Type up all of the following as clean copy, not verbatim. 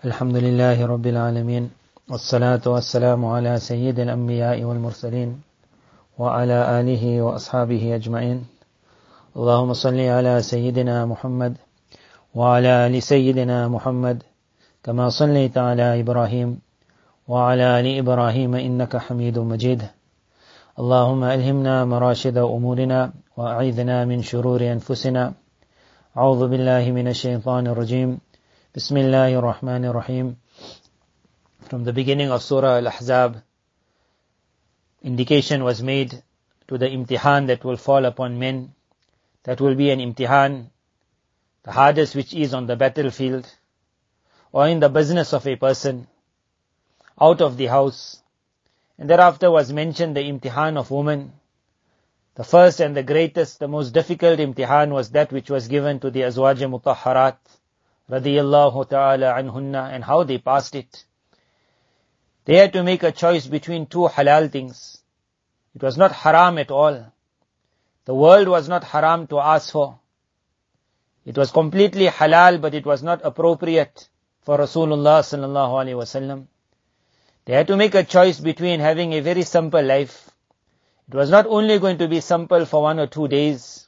الحمد لله رب العالمين والصلاة والسلام على سيد الأنبياء والمرسلين وعلى آله وأصحابه أجمعين. اللهم صل على سيدنا محمد وعلى آل سيدنا محمد كما صليت على إبراهيم وعلى آل إبراهيم إنك حميد مجيد. اللهم ألهمنا مراشد أمورنا وأعيذنا من شرور أنفسنا. أعوذ بالله من الشيطان الرجيم. Bismillahir Rahmanir Rahim. From the beginning of Surah Al-Ahzab, indication was made to the imtihan that will fall upon men. That will be an imtihan, the hardest which is on the battlefield, or in the business of a person, out of the house. And thereafter was mentioned the imtihan of women. The first and the greatest, the most difficult imtihan was that which was given to the Azwaj Mutahharat, radiyallahu ta'ala anhunna, and how they passed it. They had to make a choice between two halal things. It was not haram at all. The world was not haram to ask for. It was completely halal, but it was not appropriate for Rasulullah sallallahu alaihi wasallam. They had to make a choice between having a very simple life. It was not only going to be simple for 1 or 2 days.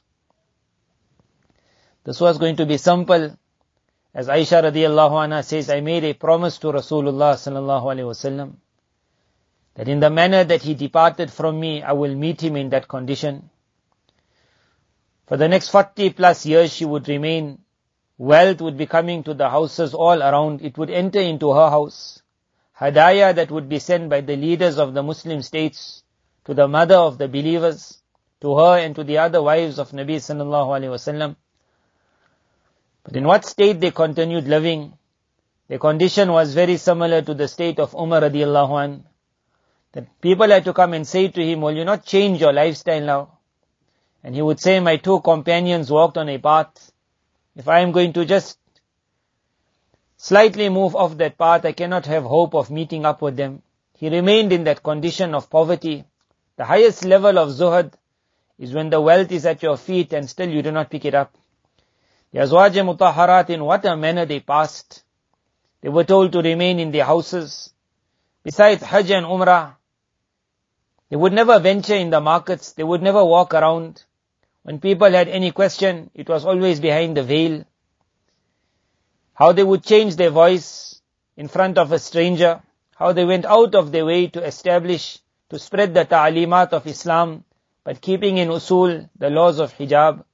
This was going to be simple. As Aisha radiyallahu anha says, I made a promise to Rasulullah sallallahu alaihi wasallam that in the manner that he departed from me, I will meet him in that condition. For the next 40 plus years she would remain. Wealth would be coming to the houses all around. It would enter into her house. Hadaya that would be sent by the leaders of the Muslim states to the mother of the believers, to her and to the other wives of Nabi sallallahu alaihi wasallam. But in what state they continued living? Their condition was very similar to the state of Umar radiyallahu anh. That people had to come and say to him, will you not change your lifestyle now? And he would say, my 2 companions walked on a path. If I am going to just slightly move off that path, I cannot have hope of meeting up with them. He remained in that condition of poverty. The highest level of zuhud is when the wealth is at your feet and still you do not pick it up. The Azwaj Mutahharat, in what a manner they passed. They were told to remain in their houses. Besides Hajj and Umrah, they would never venture in the markets. They would never walk around. When people had any question, it was always behind the veil. How they would change their voice in front of a stranger. How they went out of their way to establish, to spread the ta'alimat of Islam, but keeping in usul the laws of hijab.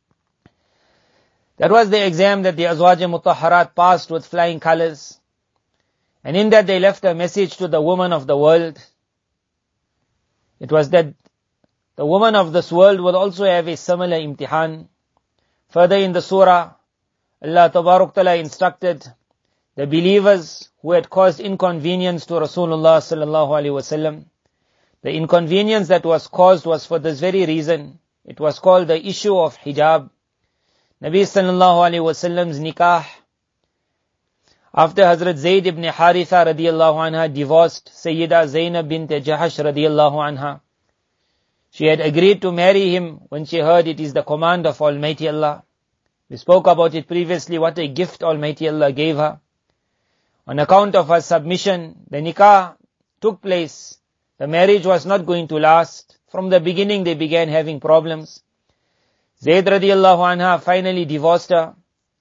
That was the exam that the Azwaj Mutahharat passed with flying colors. And in that they left a message to the women of the world. It was that the women of this world will also have a similar imtihan. Further in the surah, Allah Tabarak Ta'ala instructed the believers who had caused inconvenience to Rasulullah sallallahu alaihi wasallam. The inconvenience that was caused was for this very reason. It was called the issue of hijab. Nabi sallallahu alaihi wasallam's nikah, after Hazrat Zayd ibn Haritha radiyallahu anha divorced Sayyida Zainab bint Jahash radiyallahu anha, she had agreed to marry him when she heard it is the command of Almighty Allah. We spoke about it previously, what a gift Almighty Allah gave her. On account of her submission, the nikah took place. The marriage was not going to last. From the beginning they began having problems. Zayd radiyallahu anha finally divorced her.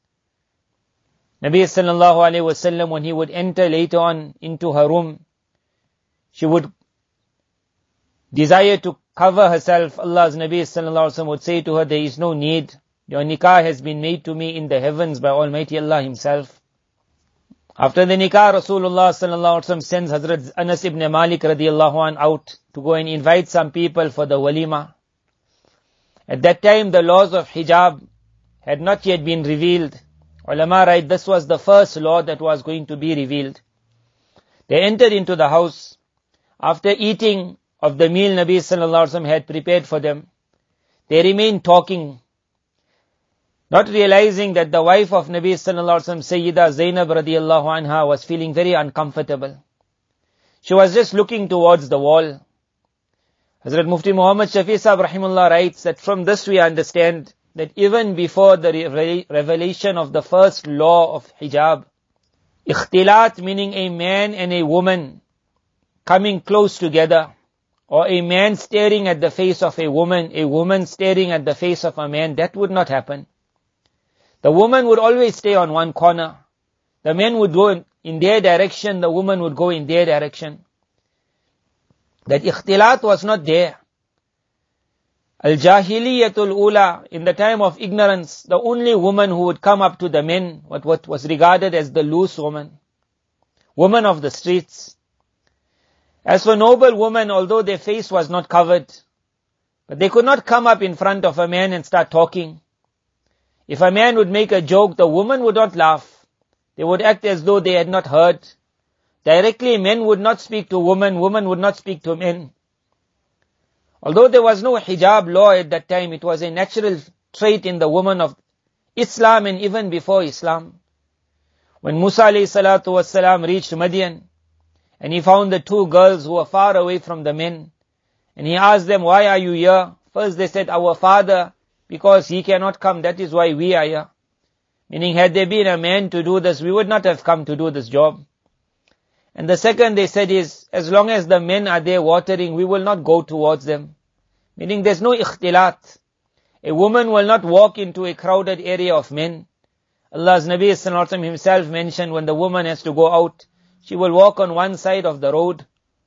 Nabi sallallahu alayhi wasallam, when he would enter later on into her room, she would desire to cover herself. Allah's Nabi sallallahu alayhi wasallam would say to her, there is no need. Your nikah has been made to me in the heavens by Almighty Allah Himself. After the nikah, Rasulullah sallallahu alayhi wasallam sends Hazrat Anas ibn Malik radiyallahu anh out to go and invite some people for the walima. At that time, the laws of hijab had not yet been revealed. Ulama write, this was the first law that was going to be revealed. They entered into the house. After eating of the meal Nabi sallallahu alaihi wasallam had prepared for them, they remained talking, not realizing that the wife of Nabi sallallahu alaihi wasallam, Sayyida Zainab radiyallahu anha, was feeling very uncomfortable. She was just looking towards the wall. Hazrat Mufti Muhammad Shafi Sahib rahimullah writes that from this we understand that even before the revelation of the first law of hijab, Ikhtilat meaning a man and a woman coming close together, or a man staring at the face of a woman staring at the face of a man, that would not happen. The woman would always stay on one corner. The men would go in their direction, the woman would go in their direction. That ikhtilat was not there. Al-Jahiliyatul Ula, in the time of ignorance, the only woman who would come up to the men, what was regarded as the loose woman of the streets. As for noble women, although their face was not covered, but they could not come up in front of a man and start talking. If a man would make a joke, the woman would not laugh. They would act as though they had not heard. Directly, men would not speak to women would not speak to men. Although there was no hijab law at that time, it was a natural trait in the woman of Islam and even before Islam. When Musa alayhi salatu wasalam reached Madian, and he found the two girls who were far away from the men, and he asked them, why are you here? First they said, our father, because he cannot come, that is why we are here. Meaning, had there been a man to do this, we would not have come to do this job. And the second they said is, as long as the men are there watering, we will not go towards them. Meaning there's no ikhtilat. A woman will not walk into a crowded area of men. Allah's Nabi sallallahu alaihi wasallam himself mentioned when the woman has to go out, she will walk on one side of the road.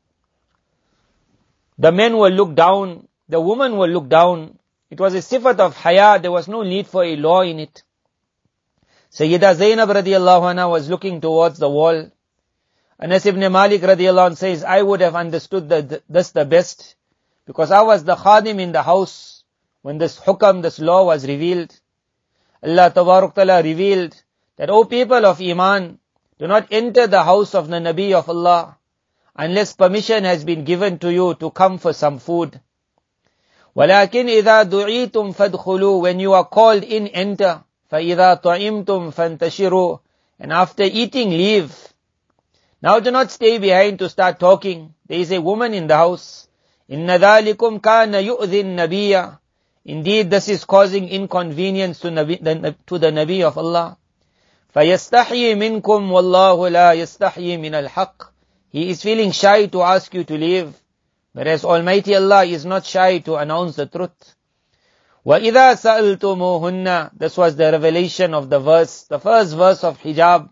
The men will look down, the woman will look down. It was a sifat of haya, there was no need for a law in it. Sayyida Zainab radiallahu anha was looking towards the wall. Anas ibn Malik radiallahu anhu says, I would have understood this the best, because I was the khadim in the house when this hukam, this law was revealed. Allah Tabaruk Ta'ala revealed that, O people of Iman, do not enter the house of the Nabi of Allah unless permission has been given to you to come for some food. وَلَكِنْ إِذَا دُعِيتُمْ فَادْخُلُوا, when you are called in, enter. فَإِذَا طَعِمْتُمْ فَانْتَشِرُوا, and after eating, leave. Now do not stay behind to start talking. There is a woman in the house. إِنَّ ذَلِكُمْ كَانَ يُؤْذِي النَّبِيَّ, indeed this is causing inconvenience to the Nabi of Allah. فَيَسْتَحْيِي مِنْكُمْ وَاللَّهُ لَا يَسْتَحْيِي مِنَ الْحَقِّ, he is feeling shy to ask you to leave, whereas Almighty Allah is not shy to announce the truth. وَإِذَا سَأَلْتُمُوهُنَّ, this was the revelation of the verse, the first verse of hijab.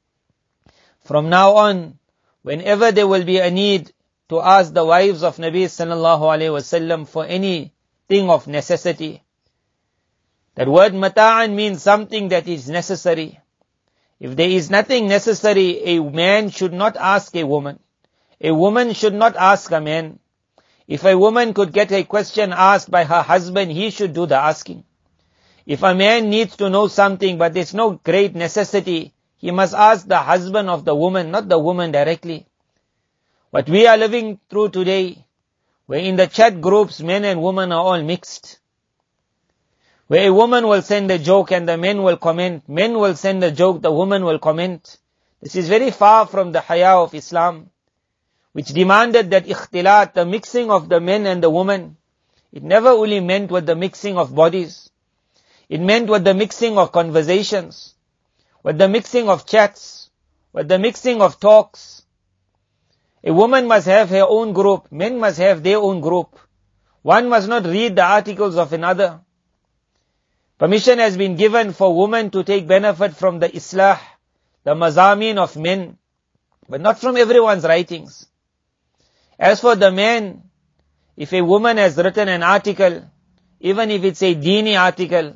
From now on, whenever there will be a need to ask the wives of Nabi sallallahu alaihi wasallam for anything of necessity, that word mata'an means something that is necessary. If there is nothing necessary, a man should not ask a woman. A woman should not ask a man. If a woman could get a question asked by her husband, he should do the asking. If a man needs to know something but there's no great necessity, he must ask the husband of the woman, not the woman directly. What we are living through today, where in the chat groups men and women are all mixed, where a woman will send a joke and the men will comment, men will send a joke, the woman will comment. This is very far from the haya of Islam, which demanded that ikhtilat, the mixing of the men and the woman. It never only meant with the mixing of bodies. It meant with the mixing of conversations, with the mixing of chats, with the mixing of talks. A woman must have her own group, men must have their own group. One must not read the articles of another. Permission has been given for women to take benefit from the islah, the mazameen of men, but not from everyone's writings. As for the man, if a woman has written an article, even if it's a dini article,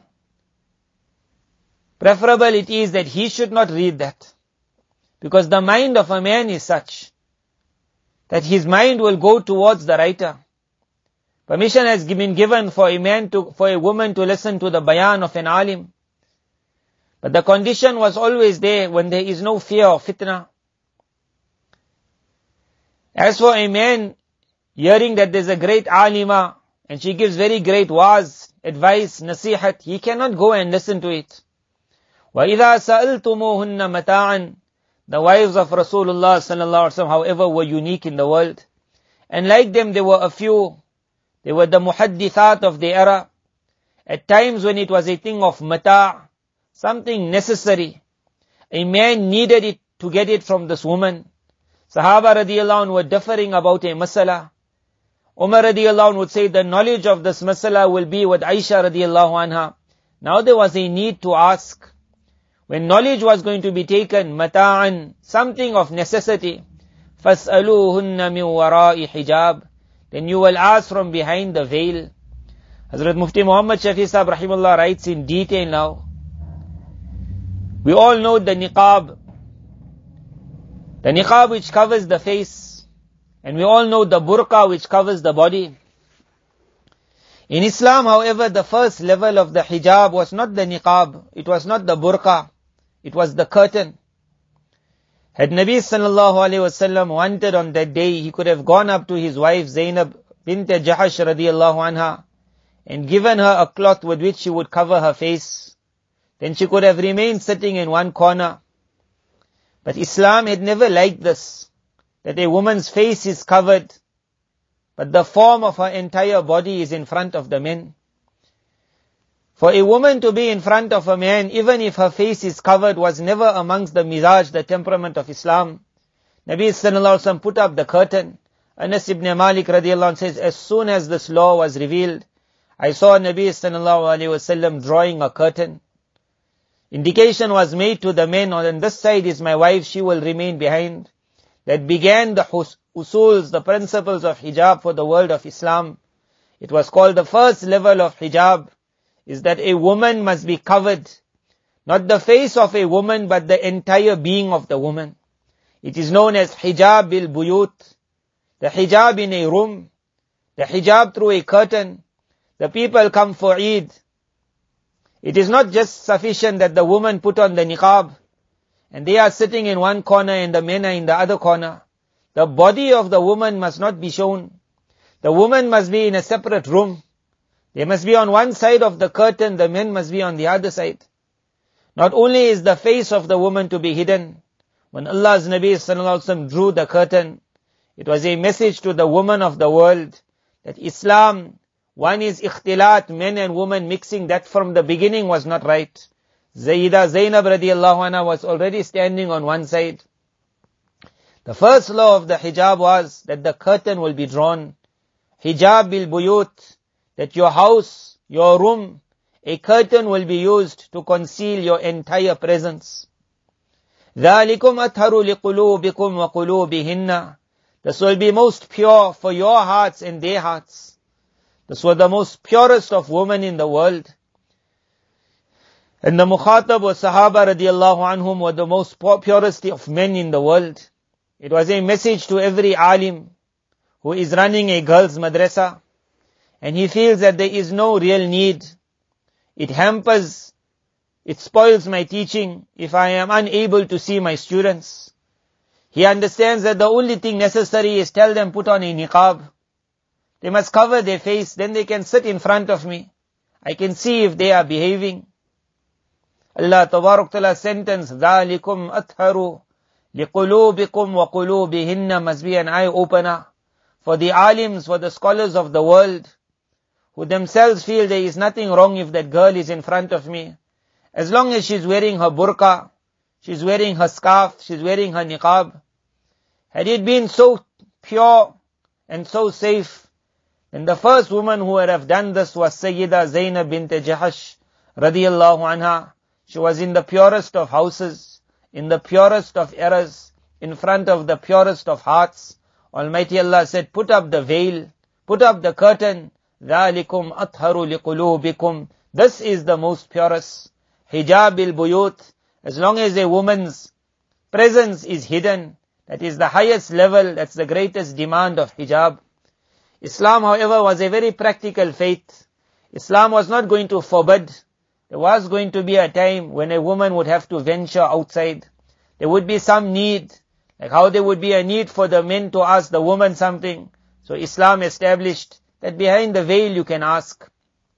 preferable it is that he should not read that. Because the mind of a man is such that his mind will go towards the writer. Permission has been given for a woman to listen to the bayan of an alim. But the condition was always there when there is no fear of fitna. As for a man hearing that there's a great alima and she gives very great waz, advice, nasihat, he cannot go and listen to it. وَإِذَا سَأَلْتُمُوهُنَّ مَتَاعًا, the wives of Rasulullah sallallahu alaihi wasallam, however, were unique in the world. And like them, there were a few. They were the muhaddithat of the era. At times when it was a thing of mata', something necessary, a man needed it to get it from this woman. Sahaba radiallahu anhu were differing about a masala. Umar radiallahu anhu would say the knowledge of this masala will be with Aisha radiallahu anha. Now there was a need to ask. When knowledge was going to be taken, mata'an, something of necessity, فَاسْأَلُوهُنَّ مِنْ وَرَاءِ hijab, then you will ask from behind the veil. Hazrat Mufti Muhammad Shafi Sahib Rahimullah writes in detail now. We all know the niqab. The niqab which covers the face. And we all know the burqa which covers the body. In Islam, however, the first level of the hijab was not the niqab. It was not the burqa. It was the curtain. Had Nabi sallallahu alayhi wasallam wanted on that day, he could have gone up to his wife Zainab bint Jahash radiyallahu anha and given her a cloth with which she would cover her face. Then she could have remained sitting in one corner. But Islam had never liked this, that a woman's face is covered, but the form of her entire body is in front of the men. For a woman to be in front of a man, even if her face is covered, was never amongst the mizaj, the temperament of Islam. Nabi sallallahu alaihi wasallam put up the curtain. Anas ibn Malik radiallahu anhu says, as soon as this law was revealed, I saw Nabi sallallahu alaihi wasallam drawing a curtain. Indication was made to the men, on this side is my wife, she will remain behind. That began the usuls, the principles of hijab for the world of Islam. It was called the first level of hijab, is that a woman must be covered. Not the face of a woman, but the entire being of the woman. It is known as hijab bil buyut. The hijab in a room. The hijab through a curtain. The people come for Eid. It is not just sufficient that the woman put on the niqab and they are sitting in one corner and the men are in the other corner. The body of the woman must not be shown. The woman must be in a separate room. They must be on one side of the curtain, the men must be on the other side. Not only is the face of the woman to be hidden, when Allah's Nabi sallallahu alaihi wasallam drew the curtain, it was a message to the woman of the world that Islam, one is ikhtilat, men and women mixing, that from the beginning was not right. Zainab radiallahu anha was already standing on one side. The first law of the hijab was that the curtain will be drawn. Hijab bil buyut, that your house, your room, a curtain will be used to conceal your entire presence. ذَلِكُمْ أَطْهَرُ لِقُلُوبِكُمْ وَقُلُوبِهِنَّ. This will be most pure for your hearts and their hearts. This were the most purest of women in the world. And the mukhatab was Sahaba radiallahu anhum were the most purest of men in the world. It was a message to every alim who is running a girls' madrasa, and he feels that there is no real need. It hampers, it spoils my teaching if I am unable to see my students. He understands that the only thing necessary is tell them put on a niqab. They must cover their face, then they can sit in front of me. I can see if they are behaving. Allah Tabarak Ta'ala sentence, ذَلِكُمْ أَطْهَرُ لِقُلُوبِكُمْ وَقُلُوبِهِنَّ must be an eye-opener for the alims, for the scholars of the world, who themselves feel there is nothing wrong if that girl is in front of me. As long as she's wearing her burqa, she's wearing her scarf, she's wearing her niqab. Had it been so pure and so safe, then the first woman who would have done this was Sayyida Zainab bint Jahash radiyallahu anha. She was in the purest of houses, in the purest of eras, in front of the purest of hearts. Almighty Allah said, put up the veil, put up the curtain. ذَلِكُمْ أَطْهَرُ لِقُلُوبِكُمْ. This is the most purest. Hijab bil buyut. As long as a woman's presence is hidden, that is the highest level, that's the greatest demand of hijab. Islam, however, was a very practical faith. Islam was not going to forbid. There was going to be a time when a woman would have to venture outside. There would be some need, like how there would be a need for the men to ask the woman something. So Islam established that behind the veil you can ask.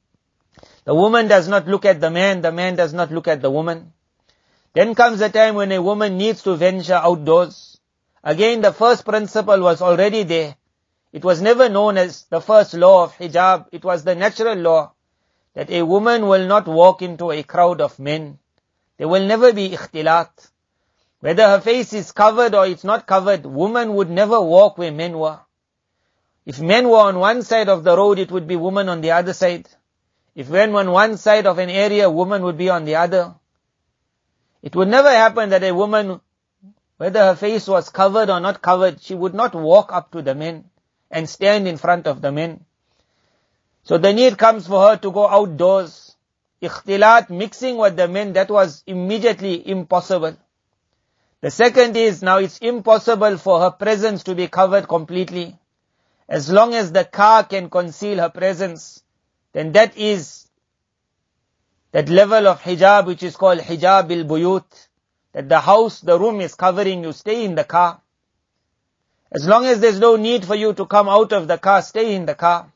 The woman does not look at the man does not look at the woman. Then comes a time when a woman needs to venture outdoors. Again, the first principle was already there. It was never known as the first law of hijab. It was the natural law that a woman will not walk into a crowd of men. There will never be ikhtilat. Whether her face is covered or it's not covered, women would never walk where men were. If men were on one side of the road, it would be women on the other side. If men were on one side of an area, women would be on the other. It would never happen that a woman, whether her face was covered or not covered, she would not walk up to the men and stand in front of the men. So the need comes for her to go outdoors. Ikhtilat, mixing with the men, that was immediately impossible. The second is, now it's impossible for her presence to be covered completely. As long as the car can conceal her presence, then that is that level of hijab which is called hijab al-buyut, that the house, the room is covering you, stay in the car. As long as there's no need for you to come out of the car, stay in the car.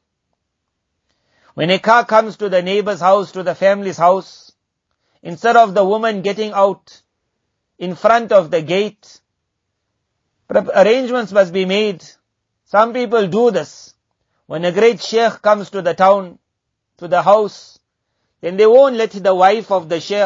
When a car comes to the neighbor's house, to the family's house, instead of the woman getting out in front of the gate, arrangements must be made. Some people do this. When a great sheikh comes to the town, to the house, then they won't let the wife of the sheikh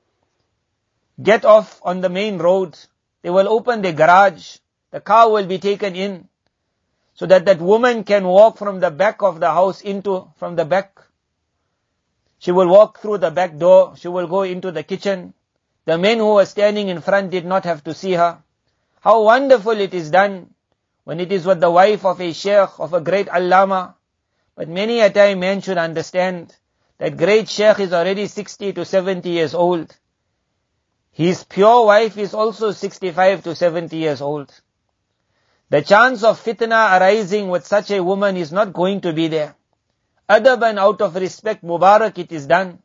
get off on the main road. They will open the garage. The car will be taken in, so that that woman can walk from the back of the house from the back. She will walk through the back door. She will go into the kitchen. The men who were standing in front did not have to see her. How wonderful it is done when it is with the wife of a sheikh, of a great allama. But many a time men should understand that great sheikh is already 60 to 70 years old. His pure wife is also 65 to 70 years old. The chance of fitna arising with such a woman is not going to be there. Adab and out of respect, Mubarak, it is done.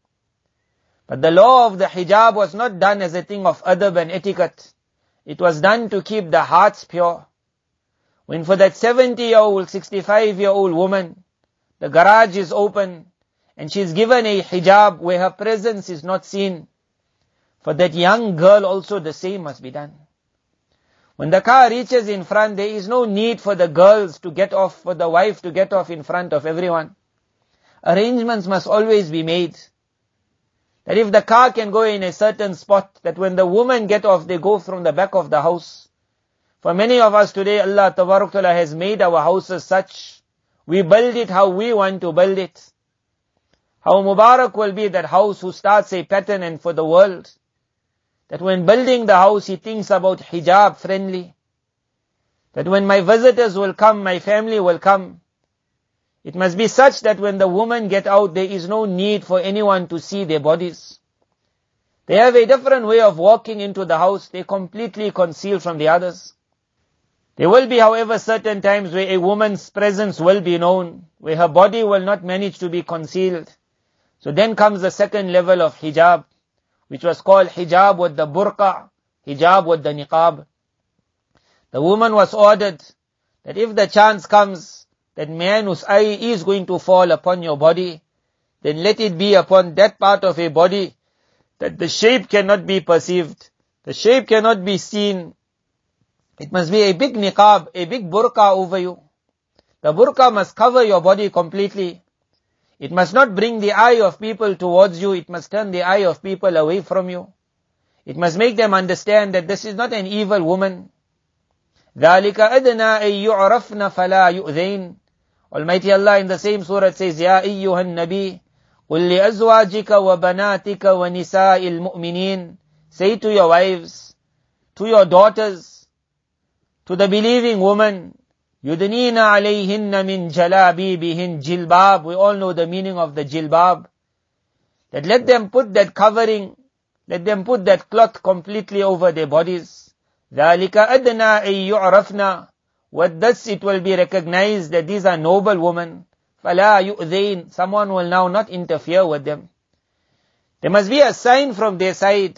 But the law of the hijab was not done as a thing of adab and etiquette. It was done to keep the hearts pure. When for that 70-year-old, 65-year-old woman, the garage is open and she's given a hijab where her presence is not seen, for that young girl also the same must be done. When the car reaches in front, there is no need for the girls to get off, for the wife to get off in front of everyone. Arrangements must always be made. That if the car can go in a certain spot, that when the women get off, they go from the back of the house. For many of us today, Allah Tabarak Ta'ala has made our houses such, we build it how we want to build it. How Mubarak will be that house who starts a pattern and for the world. That when building the house, he thinks about hijab friendly. That when my visitors will come, my family will come. It must be such that when the women get out, there is no need for anyone to see their bodies. They have a different way of walking into the house. They completely conceal from the others. There will be, however, certain times where a woman's presence will be known, where her body will not manage to be concealed. So then comes the second level of hijab, which was called hijab with the burqa, hijab with the niqab. The woman was ordered that if the chance comes that man whose eye is going to fall upon your body, then let it be upon that part of a body that the shape cannot be perceived, the shape cannot be seen. It must be a big niqab, a big burqa over you. The burqa must cover your body completely. It must not bring the eye of people towards you. It must turn the eye of people away from you. It must make them understand that this is not an evil woman. ذَلِكَ أَدْنَا أَن يُعْرَفْنَ فَلَا يُؤْذَيْنَ. Almighty Allah in the same surah says, يَا أَيُّهَا النَّبِيُّ قُلْ لِأَزْوَاجِكَ وَبَنَاتِكَ وَنِسَاءِ الْمُؤْمِنِينَ. Say to your wives, to your daughters, to the believing woman, يُدْنِينَ عَلَيْهِنَّ مِنْ جَلَابِيبِهِنْ. Jilbab, we all know the meaning of the jilbab. That let them put that covering, let them put that cloth completely over their bodies. ذَلِكَ أَدْنَا أَن يُعْرَفْنَا. With this it will be recognized that these are noble women. فَلَا يُؤْذَيْنَ. Someone will now not interfere with them. There must be a sign from their side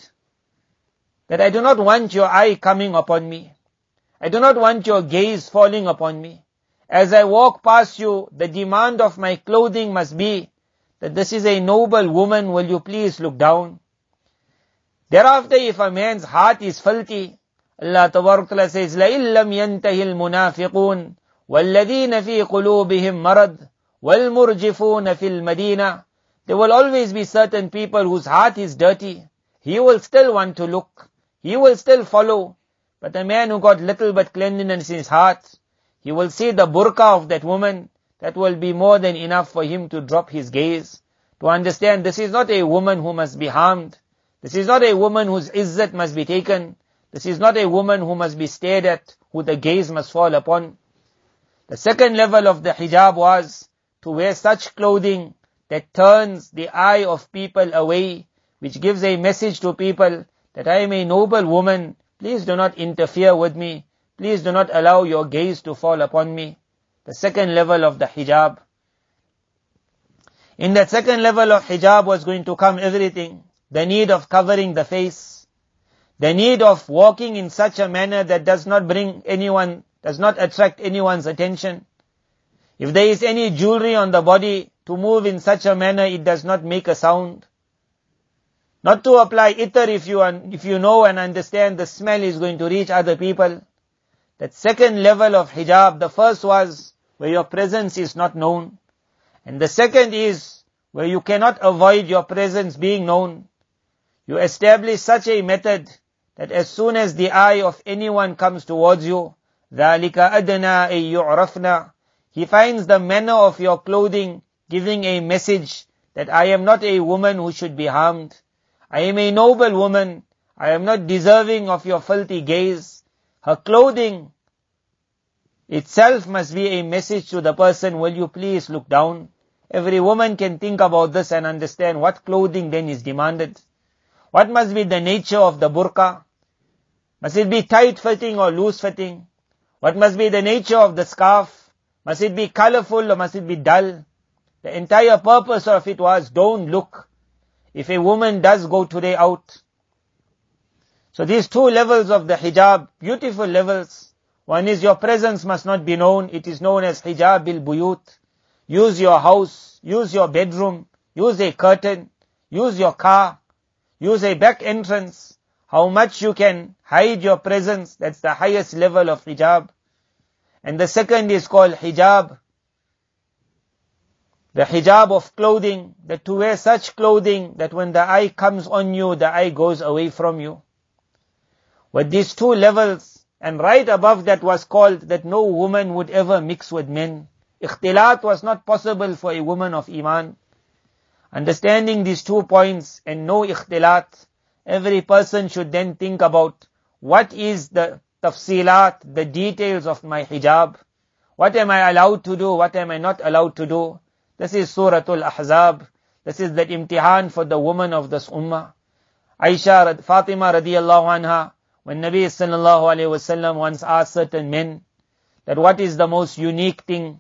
that I do not want your eye coming upon me. I do not want your gaze falling upon me. As I walk past you, the demand of my clothing must be that this is a noble woman, will you please look down? Thereafter, if a man's heart is filthy, Allah Tabarak Ta'ala says, لَإِن لَمْ يَنْتَهِ الْمُنَافِقُونَ وَالَّذِينَ فِي قُلُوبِهِمْ مَرَضٌ وَالْمُرْجِفُونَ فِي الْمَدِينَةِ. There will always be certain people whose heart is dirty. He will still want to look. he will still follow. But a man who got little but cleanliness in his heart, he will see the burqa of that woman, that will be more than enough for him to drop his gaze, to understand this is not a woman who must be harmed. This is not a woman whose izzat must be taken. This is not a woman who must be stared at, who the gaze must fall upon. The second level of the hijab was to wear such clothing that turns the eye of people away, which gives a message to people that I am a noble woman, please do not interfere with me, please do not allow your gaze to fall upon me. The second level of the hijab. In that second level of hijab was going to come everything. The need of covering the face. The need of walking in such a manner that does not attract anyone's attention. If there is any jewelry on the body, to move in such a manner it does not make a sound. Not to apply itar if you know and understand the smell is going to reach other people. That second level of hijab, the first was where your presence is not known. And the second is where you cannot avoid your presence being known. You establish such a method that as soon as the eye of anyone comes towards you, ذَلِكَ أَدْنَا أَن يُعْرَفْنَا, he finds the manner of your clothing giving a message that I am not a woman who should be harmed. I am a noble woman. I am not deserving of your filthy gaze. Her clothing itself must be a message to the person, will you please look down? Every woman can think about this and understand what clothing then is demanded. What must be the nature of the burqa? Must it be tight fitting or loose fitting? What must be the nature of the scarf? Must it be colorful or must it be dull? The entire purpose of it was, don't look. If a woman does go today out. So these two levels of the hijab, beautiful levels. One is your presence must not be known. It is known as hijab bil-buyut. Use your house, use your bedroom, use a curtain, use your car, use a back entrance. How much you can hide your presence, that's the highest level of hijab. And the second is called hijab. The hijab of clothing, that to wear such clothing that when the eye comes on you, the eye goes away from you. With these two levels, and right above that was called that no woman would ever mix with men. Ikhtilat was not possible for a woman of Iman. Understanding these 2 points and no ikhtilat, every person should then think about what is the tafsilat, the details of my hijab. What am I allowed to do? What am I not allowed to do? This is Suratul Ahzab. This is the imtihan for the woman of this ummah. Fatima radiyallahu anha, when Nabi sallallahu alayhi wasallam once asked certain men that what is the most unique thing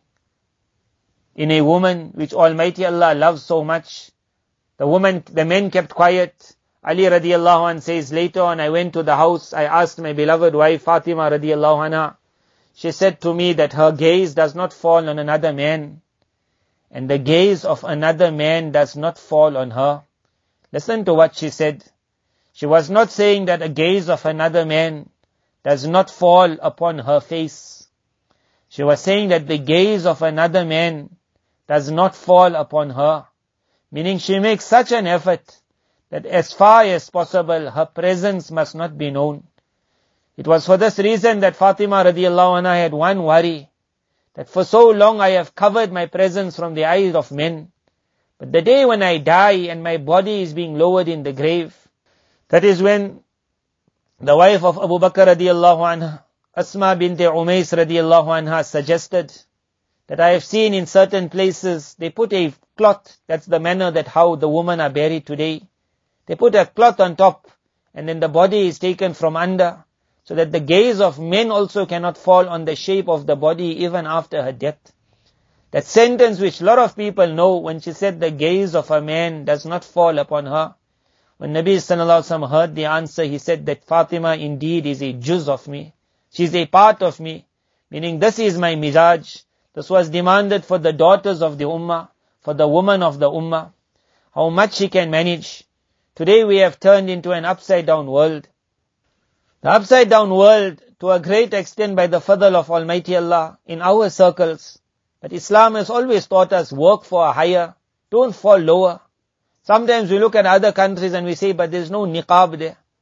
in a woman which Almighty Allah loves so much. The men kept quiet. Ali radiyallahu anh says, later on I went to the house, I asked my beloved wife Fatima radiyallahu anha. She said to me that her gaze does not fall on another man, and the gaze of another man does not fall on her. Listen to what she said. She was not saying that a gaze of another man does not fall upon her face. She was saying that the gaze of another man does not fall upon her. Meaning she makes such an effort that as far as possible her presence must not be known. It was for this reason that Fatima radiyallahu anha had one worry, that for so long I have covered my presence from the eyes of men. But the day when I die and my body is being lowered in the grave, that is when the wife of Abu Bakr radiyallahu anha, Asma bint Umays radiyallahu anha, suggested that I have seen in certain places, they put a cloth, that's the manner that how the women are buried today. They put a cloth on top, and then the body is taken from under, so that the gaze of men also cannot fall on the shape of the body even after her death. That sentence which a lot of people know, when she said the gaze of a man does not fall upon her. When Nabi sallallahu alaihi wasallam heard the answer, he said that Fatima indeed is a juz of me. She is a part of me. Meaning this is my mizaj. This was demanded for the daughters of the ummah, for the woman of the ummah. How much she can manage. Today we have turned into an upside down world. The upside down world, to a great extent by the fadl of Almighty Allah, in our circles. But Islam has always taught us, work for a higher, don't fall lower. Sometimes we look at other countries and we say, but there is no niqab there.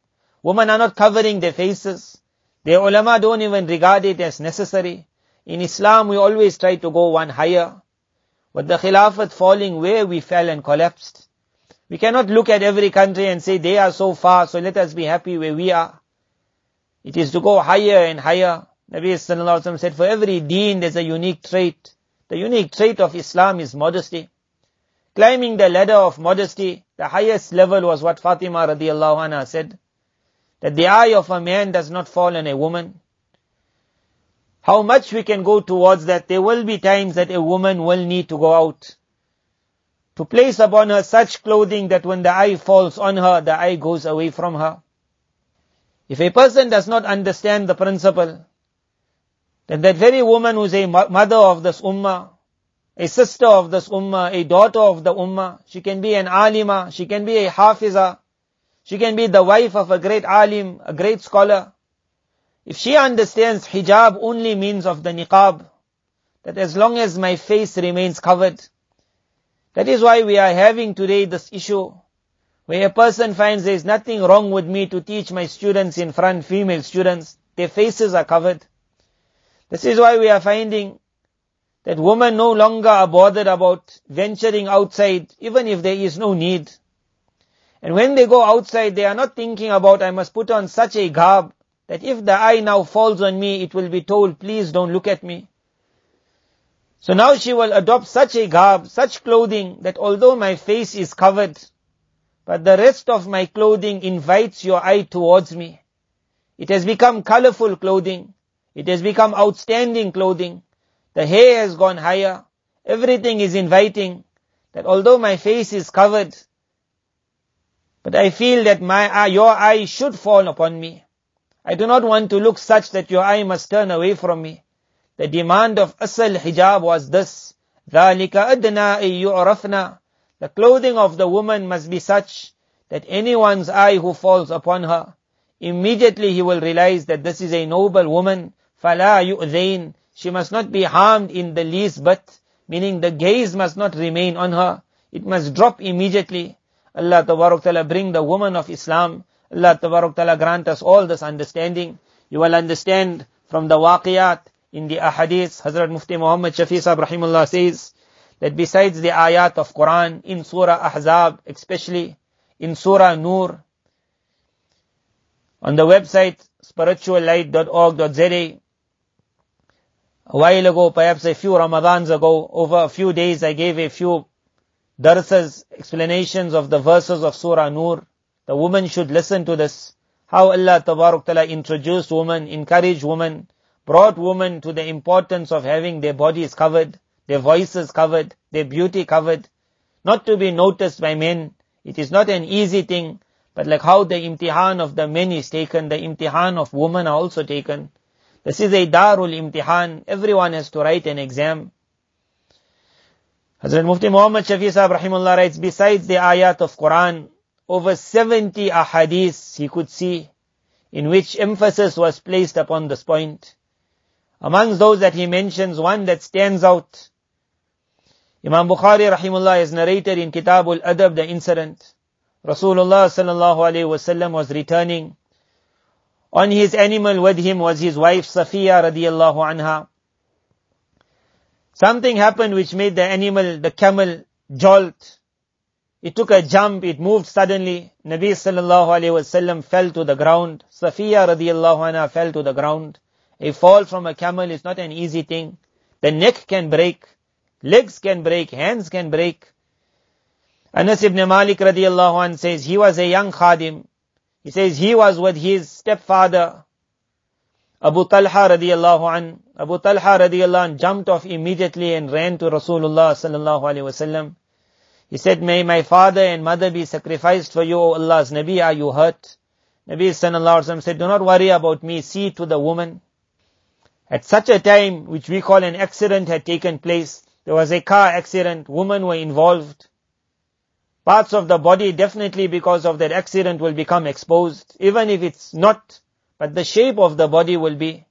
Women are not covering their faces. Their ulama don't even regard it as necessary. In Islam, we always try to go one higher. With the Khilafat falling where we fell and collapsed. We cannot look at every country and say they are so far, so let us be happy where we are. It is to go higher and higher. Nabi sallallahu alaihi wasallam said, for every deen there's a unique trait. The unique trait of Islam is modesty. Climbing the ladder of modesty, the highest level was what Fatima radiallahu anha said, that the eye of a man does not fall on a woman. How much we can go towards that, there will be times that a woman will need to go out. To place upon her such clothing that when the eye falls on her, the eye goes away from her. If a person does not understand the principle, then that very woman who is a mother of this ummah, a sister of this ummah, a daughter of the ummah, she can be an alima, she can be a hafiza, she can be the wife of a great alim, a great scholar. If she understands hijab only means of the niqab, that as long as my face remains covered, that is why we are having today this issue, where a person finds there is nothing wrong with me to teach my students in front, female students, their faces are covered. This is why we are finding that women no longer are bothered about venturing outside, even if there is no need. And when they go outside, they are not thinking about, I must put on such a garb, that if the eye now falls on me, it will be told, please don't look at me. So now she will adopt such a garb, such clothing, that although my face is covered, but the rest of my clothing invites your eye towards me. It has become colorful clothing. It has become outstanding clothing. The hair has gone higher. Everything is inviting, that although my face is covered, but I feel that your eye should fall upon me. I do not want to look such that your eye must turn away from me. The demand of asal hijab was this. ذَلِكَ أَدْنَا أَن يُعْرَفْنَا. The clothing of the woman must be such that anyone's eye who falls upon her, immediately he will realize that this is a noble woman. فَلَا يُؤْذَيْنَ. She must not be harmed in the least bit, meaning the gaze must not remain on her. It must drop immediately. Allah Tabarak Ta'ala bring the woman of Islam. Allah Tabarak Ta'ala grant us all this understanding. You will understand from the waqiyat in the ahadith. Hazrat Mufti Muhammad Shafi Sahib Rahimullah says that besides the ayat of Quran, in Surah Ahzab, especially in Surah Nur, on the website spirituallight.org.za, a while ago, perhaps a few Ramadans ago, over a few days, I gave a few darsas, explanations of the verses of Surah Nur. The woman should listen to this. How Allah Tabarak Ta'ala introduced women, encouraged women, brought women to the importance of having their bodies covered, their voices covered, their beauty covered, not to be noticed by men. It is not an easy thing, but like how the imtihan of the men is taken, the imtihan of women are also taken. This is a darul imtihan. Everyone has to write an exam. Hazrat Mufti Muhammad Shafi Sahib Rahimullah writes, besides the ayat of Quran, over 70 ahadiths he could see, in which emphasis was placed upon this point. Amongst those that he mentions, one that stands out, Imam Bukhari Rahimullah has narrated in Kitabul Adab the incident. Rasulullah Sallallahu Alaihi Wasallam was returning. On his animal with him was his wife Safiya Radiallahu Anha. Something happened which made the animal, the camel, jolt. It took a jump, it moved suddenly. Nabi Sallallahu Alaihi Wasallam fell to the ground. Safiya Radiallahu Anha fell to the ground. A fall from a camel is not an easy thing. The neck can break, legs can break, hands can break. Anas ibn Malik Radiallahu Anhu says he was a young khadim. He says he was with his stepfather, Abu Talha radiallahu an. Abu Talha radiallahu an jumped off immediately and ran to Rasulullah sallallahu alaihi wasallam. He said, may my father and mother be sacrificed for you, O Allah's Nabi, are you hurt? Nabi sallallahu alaihi wasallam said, do not worry about me, see to the woman. At such a time, which we call an accident had taken place, there was a car accident, women were involved. Parts of the body definitely because of that accident will become exposed, even if it's not, but the shape of the body will be.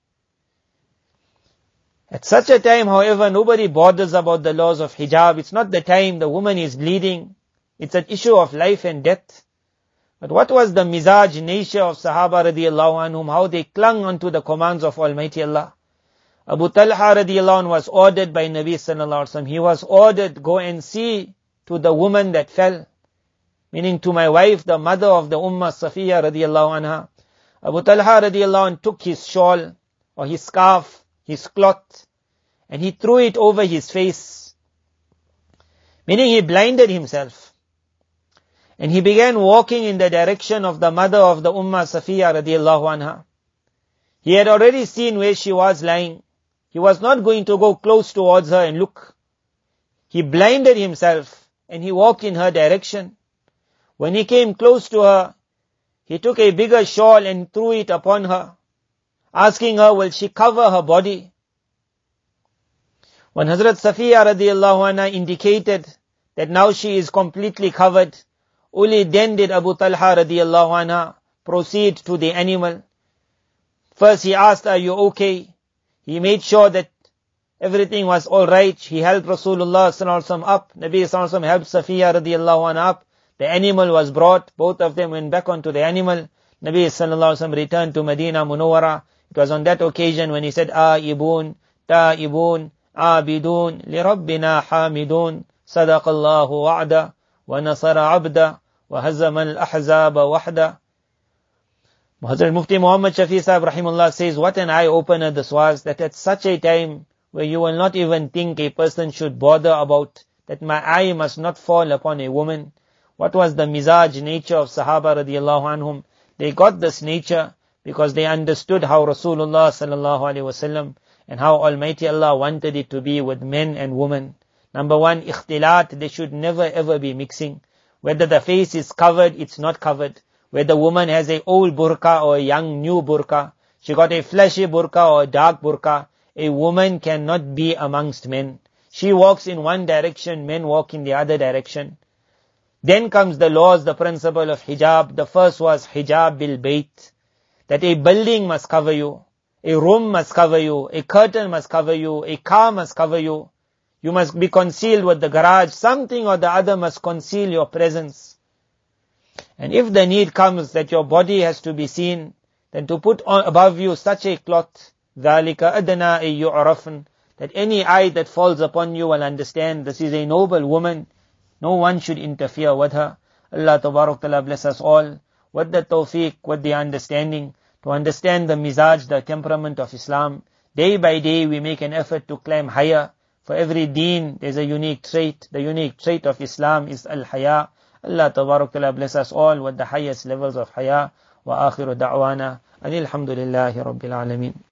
At such a time, however, nobody bothers about the laws of hijab. It's not the time the woman is bleeding. It's an issue of life and death. But what was the mizaj, nature of Sahaba radiallahu anhum, how they clung onto the commands of Almighty Allah. Abu Talha radiallahu anhu was ordered by Nabi sallallahu alaihi wasallam. He was ordered, go and see to the woman that fell. Meaning to my wife, the mother of the Ummah Safiya radiallahu anha. Abu Talha radiallahu anhu took his shawl or his scarf, his cloth, and he threw it over his face. Meaning he blinded himself. And he began walking in the direction of the mother of the Ummah Safiya radiallahu anha. He had already seen where she was lying. He was not going to go close towards her and look. He blinded himself and he walked in her direction. When he came close to her, he took a bigger shawl and threw it upon her, asking her, will she cover her body? When Hazrat Safiya radiallahu anha indicated that now she is completely covered, only then did Abu Talha radiallahu anha proceed to the animal. First he asked, are you okay? He made sure that everything was alright. He helped Rasulullah sallallahu alaihi wasallam up. Nabi sallallahu alaihi wasallam helped Safiya radiallahu anha up. The animal was brought. Both of them went back onto the animal. Nabi sallallahu alaihi wasallam returned to Medina Munawwara. It was on that occasion when he said, A'ibun, Ta'ibun, Abidun, li Rabbina Hamidun, Sadaqallahu wa'da, wa nasara abda, wa hazama al-ahzaba wahda. Hazrat Mufti Muhammad Shafi Sahib rahimullah says, what an eye-opener this was, that at such a time where you will not even think a person should bother about, that my eye must not fall upon a woman. What was the mizaj, nature of Sahaba radiallahu anhum? They got this nature because they understood how Rasulullah sallallahu alaihi wasallam and how Almighty Allah wanted it to be with men and women. Number one, ikhtilat, they should never ever be mixing. Whether the face is covered, it's not covered. Whether the woman has a old burqa or a young new burqa, she got a fleshy burqa or a dark burqa, a woman cannot be amongst men. She walks in one direction, men walk in the other direction. Then comes the laws, the principle of hijab. The first was hijab bil bayt, that a building must cover you, a room must cover you, a curtain must cover you, a car must cover you. You must be concealed with the garage. Something or the other must conceal your presence. And if the need comes that your body has to be seen, then to put on above you such a cloth, ذَلِكَ أَدْنَا أَن يُعْرَفْنَ, that any eye that falls upon you will understand this is a noble woman. No one should interfere with her. Allah Tabarak Ta'ala bless us all with the tawfiq, with the understanding, to understand the mizaj, the temperament of Islam. Day by day we make an effort to climb higher. For every deen there's a unique trait. The unique trait of Islam is al-haya. Allah Tabarak Ta'ala bless us all with the highest levels of haya. Wa akhiru da'wana. Alhamdulillahi Rabbil Alameen.